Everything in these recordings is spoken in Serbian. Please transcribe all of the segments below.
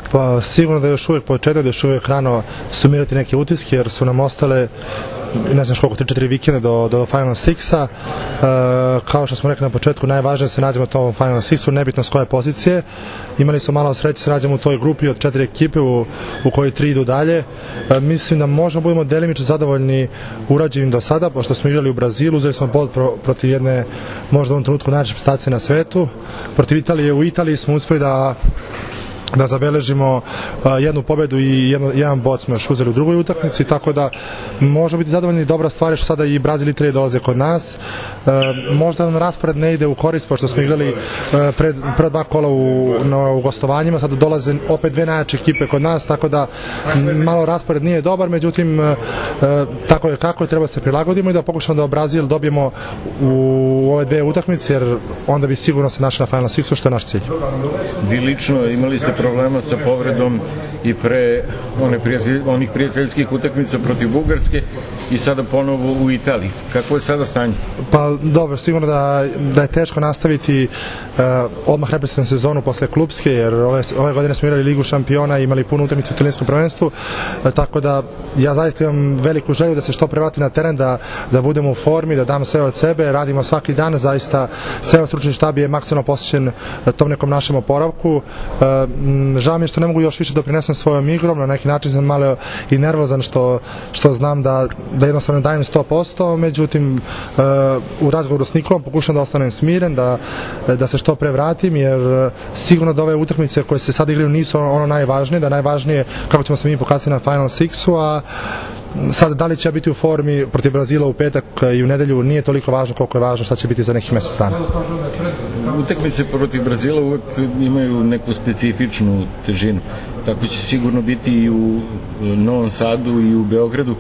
Pa sigurno da je još uvijek početak, da je još uvijek rano sumirati neke utiske, jer su nam ostale ne znam koliko, 3-4 vikende do Final Sixa. Kao što smo rekli na početku, najvažnije je da se nađemo u tom Final Sixu, nebitno s koje pozicije. Imali smo malo sreće, se nađemo u toj grupi od 4 ekipe u kojoj 3 idu dalje. Mislim da možemo budemo delimično zadovoljni urađenim do sada, pošto smo igrali u Brazilu, uzeli smo bod protiv jedne možda u ovom trenutku najjače reprezentacije na svetu. Protiv Italije, u Italiji smo uspeli da zabeležimo jednu pobedu i jedan bod smo još uzeli u drugoj utakmici, tako da možemo biti zadovoljni. Dobra stvar je što sada i Brazil i Italija dolaze kod nas. Možda nam raspored ne ide u korist, pošto smo igrali prva 2 kola u gostovanjima, sada dolaze opet 2 najjače ekipe kod nas, tako da malo raspored nije dobar, međutim tako je kako je, treba se prilagodimo i da pokušamo da Brazil dobijemo u ove 2 utakmice, jer onda bi sigurno se našli na Final Sixu, što je naš cilj. Vi lično imali ste problema sa povredom i pre onih prijateljskih utakmica protiv Bugarske i sada ponovo u Italiji. Kako je sada stanje? Pa dobro, sigurno da je teško nastaviti odmah reprezentativnu sezonu posle klubske, jer ove godine smo igrali Ligu šampiona i imali puno utakmica u italijanskom prvenstvu, tako da ja zaista imam veliku želju da se što pre vratim na teren, da budemo u formi, da dam sve od sebe, radimo svaki dan, zaista ceo stručni štab je maksimalno posvećen tom nekom našem oporavku. Žao mi je što ne mogu još više doprinesem svojom igrom, na neki način sam malo i nervozan što znam da jednostavno dajem 100%, međutim u razgovoru s Nikolom pokušam da ostanem smiren, da se što pre vratim, jer sigurno da ove utakmice koje se sad igraju nisu ono najvažnije, da najvažnije kako ćemo se mi pokazati na Final Sixu, a sad da li će biti u formi protiv Brazila u petak i u nedelju nije toliko važno koliko je važno šta će biti za nekih mjesec dana. Utakmice protiv Brazila uvek imaju neku specifičnu težinu, tako će sigurno biti i u Novom Sadu i u Beogradu.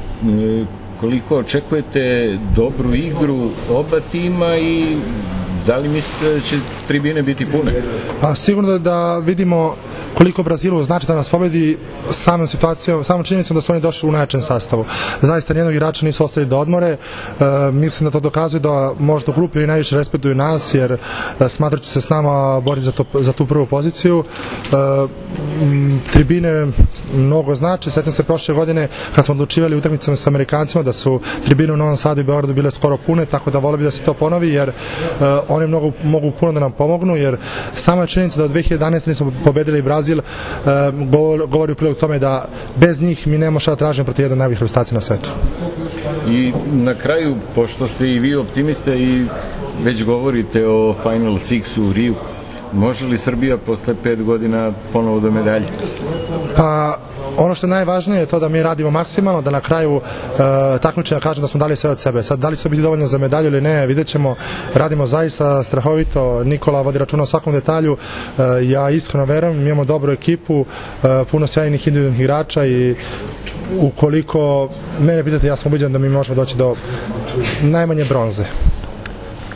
Koliko očekujete dobru igru oba tima i da li mislite da će tribine biti pune? Pa sigurno da vidimo koliko Brazilu znači da nas pobedi samom situacijom, samom činjenicom da su oni došli u najjačem sastavu. Zaista nijednog igrača nisu ostali da odmore. Mislim da to dokazuje da možda u grupi oni najviše respektuju nas, jer smatrajući se s nama boriti za tu prvu poziciju. Tribine mnogo znači. Sjećam se prošle godine kad smo odlučivali utakmicama sa Amerikancima da su tribine u Novom Sadu i Beogradu bile skoro pune, tako da volio bih da se to ponovi, jer oni mogu puno da nam pomognu, jer sama činjenica da od 2011. nismo pobedili Brazil govori u prilog tome da bez njih mi nemamo šta da tražimo protiv jedne najboljih reprezentacija na svetu. I na kraju, pošto ste i vi optimista i već govorite o Final Sixu u Riju, može li Srbija posle 5 godina ponovo do medalje? Pa ono što je najvažnije je to da mi radimo maksimalno, da na kraju takmičenja kažem da smo dali sve od sebe. Sad, da li će to biti dovoljno za medalju ili ne, vidjet ćemo. Radimo zaista strahovito, Nikola vodi računa o svakom detalju, ja iskreno verujem, imamo dobru ekipu, puno sjajnih individualnih igrača i ukoliko mene pitate, ja sam ubeđen da mi možemo doći do najmanje bronze.